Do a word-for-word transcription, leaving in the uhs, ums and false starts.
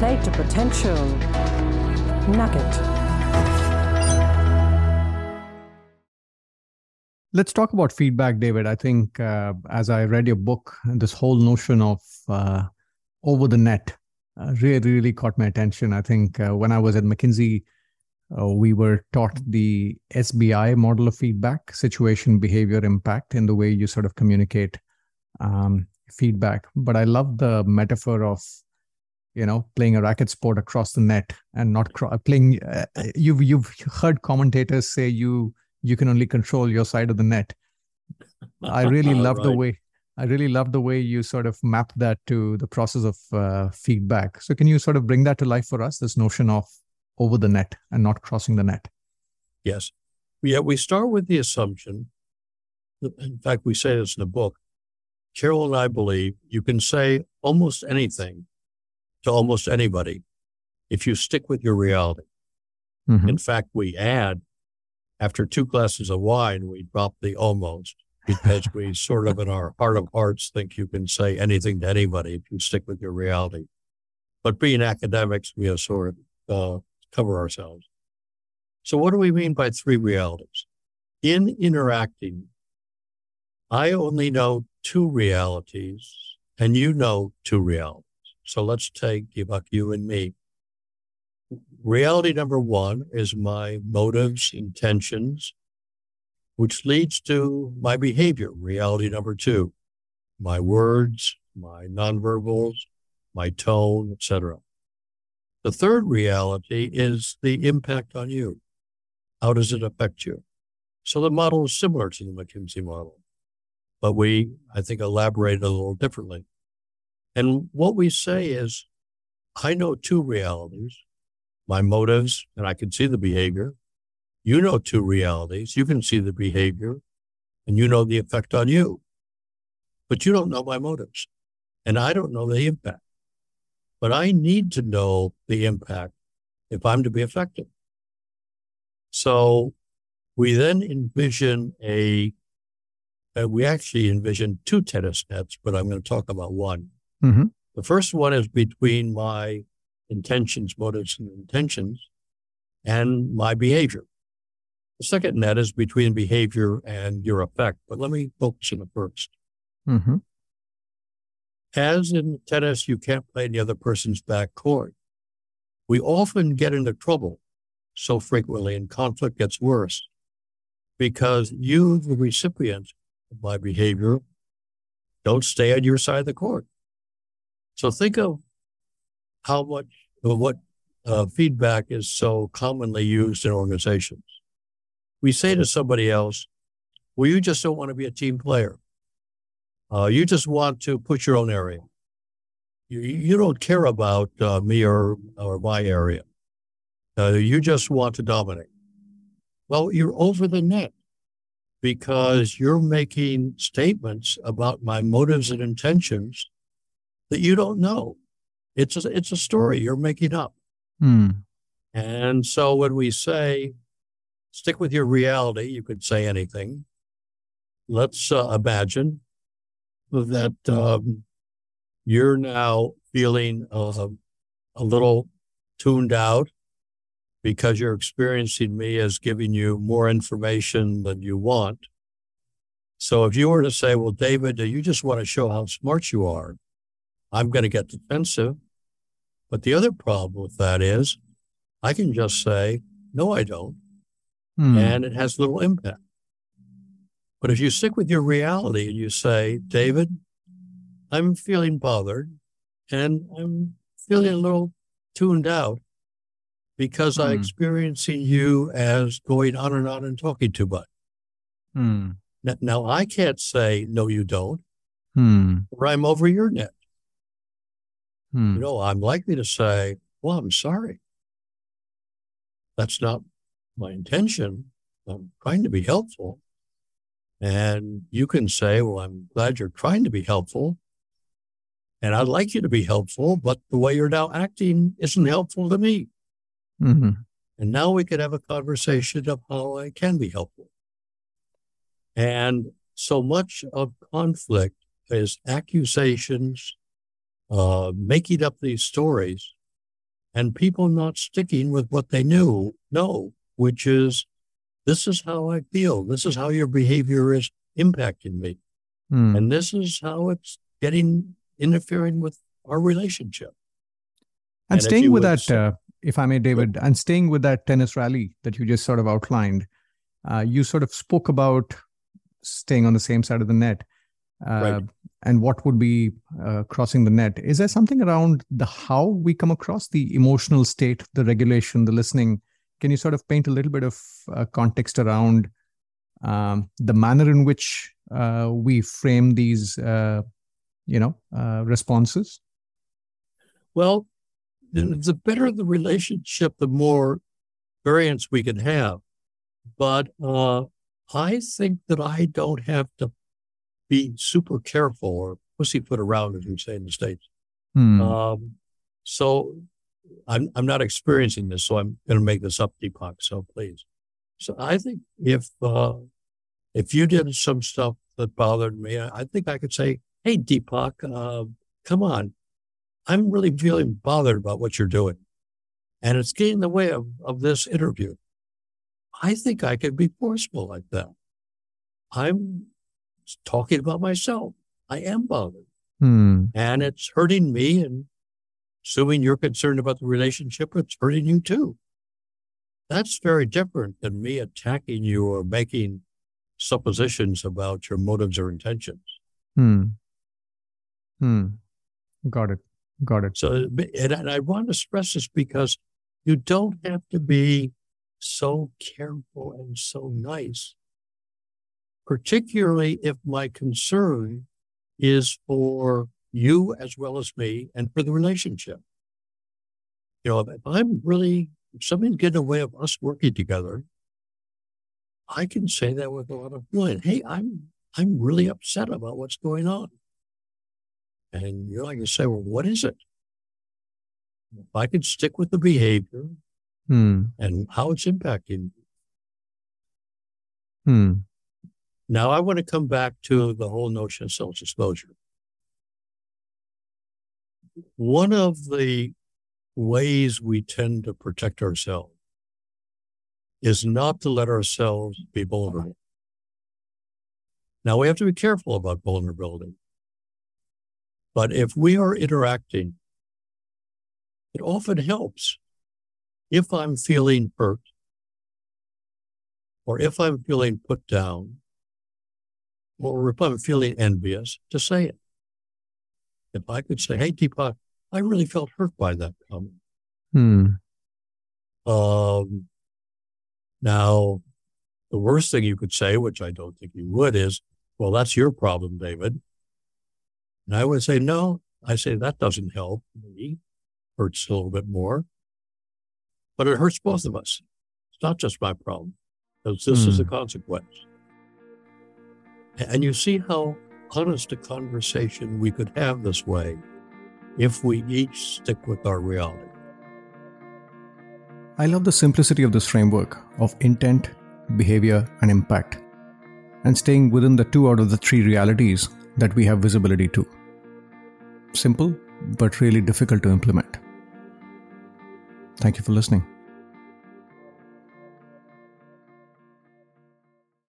Play to potential. Nugget. Let's talk about feedback, David. I think uh, as I read your book, this whole notion of uh, over the net uh, really, really caught my attention. I think uh, when I was at McKinsey, uh, we were taught the S B I model of feedback, situation, behavior, impact, in the way you sort of communicate um, feedback. But I love the metaphor of, you know, playing a racket sport across the net and not cro- playing. Uh, you've you've heard commentators say you. you can only control your side of the net. I really love right. the way, I really love the way you sort of map that to the process of uh, feedback. So can you sort of bring that to life for us, this notion of over the net and not crossing the net? Yes. Yeah, we start with the assumption, in fact, we say this in the book, Carol and I believe you can say almost anything to almost anybody if you stick with your reality. Mm-hmm. In fact, we add, after two glasses of wine, we drop the almost, because we sort of in our heart of hearts think you can say anything to anybody if you stick with your reality. But being academics, we sort of uh, cover ourselves. So what do we mean by three realities? In interacting, I only know two realities, and you know two realities. So let's take about you and me. Reality number one is my motives, intentions, which leads to my behavior. Reality number two, my words, my nonverbals, my tone, et cetera. The third reality is the impact on you. How does it affect you? So the model is similar to the McKinsey model, but we, I think, elaborate a little differently. And what we say is, I know two realities. My motives, and I can see the behavior. You know two realities. You can see the behavior, and you know the effect on you. But you don't know my motives, and I don't know the impact. But I need to know the impact if I'm to be effective. So we then envision a, uh, we actually envision two tennis nets, but I'm going to talk about one. Mm-hmm. The first one is between my intentions, motives, and intentions, and my behavior. The second net is between behavior and your effect, but let me focus on the first. Mm-hmm. As in tennis, you can't play in the other person's back court. We often get into trouble so frequently, and conflict gets worse because you, the recipient of my behavior, don't stay on your side of the court. So think of how much, what uh, feedback is so commonly used in organizations. We say to somebody else, well, you just don't want to be a team player. Uh, you just want to push your own area. You, you don't care about uh, me or, or my area. Uh, you just want to dominate. Well, you're over the net because you're making statements about my motives and intentions that you don't know. It's a, it's a story you're making up. Mm. And so when we say, stick with your reality, you could say anything. Let's uh, imagine that um, you're now feeling uh, a little tuned out because you're experiencing me as giving you more information than you want. So if you were to say, well, David, you just want to show how smart you are, I'm going to get defensive. But the other problem with that is I can just say, no, I don't. Hmm. And it has little impact. But if you stick with your reality and you say, David, I'm feeling bothered and I'm feeling a little tuned out because hmm. I'm experiencing you as going on and on and talking too much. Hmm. Now, now, I can't say, no, you don't, hmm. or I'm over your net. Hmm. You know, I'm likely to say, well, I'm sorry. That's not my intention. I'm trying to be helpful. And you can say, well, I'm glad you're trying to be helpful. And I'd like you to be helpful, but the way you're now acting isn't helpful to me. Mm-hmm. And now we could have a conversation of how I can be helpful. And so much of conflict is accusations, uh, making up these stories and people not sticking with what they knew, know, which is, this is how I feel. This is how your behavior is impacting me. Mm. And this is how it's getting, interfering with our relationship. And, and staying with that, say, uh, if I may, David, and staying with that tennis rally that you just sort of outlined, uh, you sort of spoke about staying on the same side of the net. Uh, right. And what would be uh, crossing the net. Is there something around the how we come across the emotional state, the regulation, the listening? Can you sort of paint a little bit of uh, context around um, the manner in which uh, we frame these, uh, you know, uh, responses? Well, the better the relationship, the more variance we can have. But uh, I think that I don't have to be super careful or pussyfoot around, as we say in the States. Hmm. Um, so I'm I'm not experiencing this, so I'm going to make this up, Deepak, so please. So I think if uh, if you did some stuff that bothered me, I think I could say, hey, Deepak, uh, come on. I'm really feeling bothered about what you're doing. And it's getting in the way of, of this interview. I think I could be forceful like that. I'm talking about myself. I am bothered. Hmm. And it's hurting me. And assuming you're concerned about the relationship, it's hurting you too. That's very different than me attacking you or making suppositions about your motives or intentions. Hmm. Hmm. Got it. Got it. So, and, and I want to stress this because you don't have to be so careful and so nice, particularly if my concern is for you as well as me and for the relationship. You know, if I'm really, if something's getting in the way of us working together, I can say that with a lot of feeling. Hey, I'm, I'm really upset about what's going on. And you know, I can say, well, what is it? If I could stick with the behavior hmm. and how it's impacting me. Hmm. Now, I want to come back to the whole notion of self-disclosure. One of the ways we tend to protect ourselves is not to let ourselves be vulnerable. Now, we have to be careful about vulnerability. But if we are interacting, it often helps if I'm feeling hurt or if I'm feeling put down or if I'm feeling envious to say it. If I could say, hey, Deepak, I really felt hurt by that comment. Hmm. Um, now, the worst thing you could say, which I don't think you would, is, well, that's your problem, David. And I would say, no, I say that doesn't help me. Hurts a little bit more. But it hurts both of us. It's not just my problem, because this mm. is a consequence. And you see how honest a conversation we could have this way if we each stick with our reality. I love the simplicity of this framework of intent, behavior, and impact, and staying within the two out of the three realities that we have visibility to. Simple, but really difficult to implement. Thank you for listening.